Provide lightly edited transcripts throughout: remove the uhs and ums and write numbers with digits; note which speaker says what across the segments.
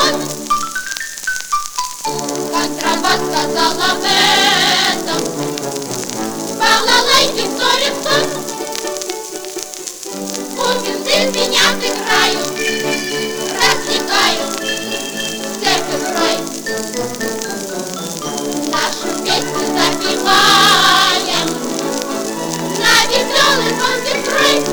Speaker 1: телефон. Контрабас сказала в этом. Балалайки в телефон. Бубен без меня сыграют, развлекают церковь в рай. Нашу песню запеваем на веселый концерт.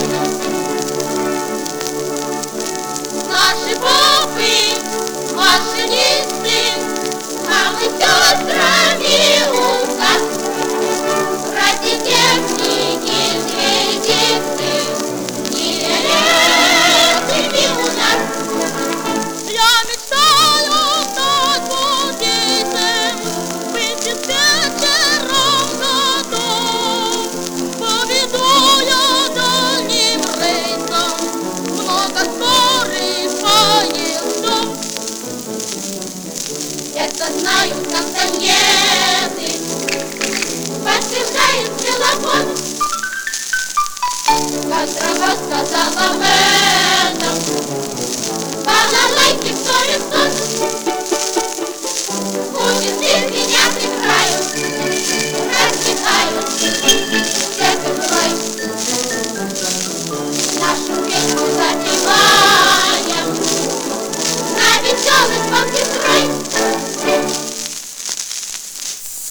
Speaker 1: Наши попы, машинисты, мамы, сестрами у нас. Ради техники звездисты, не летами у нас.
Speaker 2: Я мечтаю стать буддистом, быть диспетчером годов. Поведу я дальним рейсом много скорых поездов.
Speaker 1: Это знают кастаньеты, подтверждает телефон. Контрабас сказала в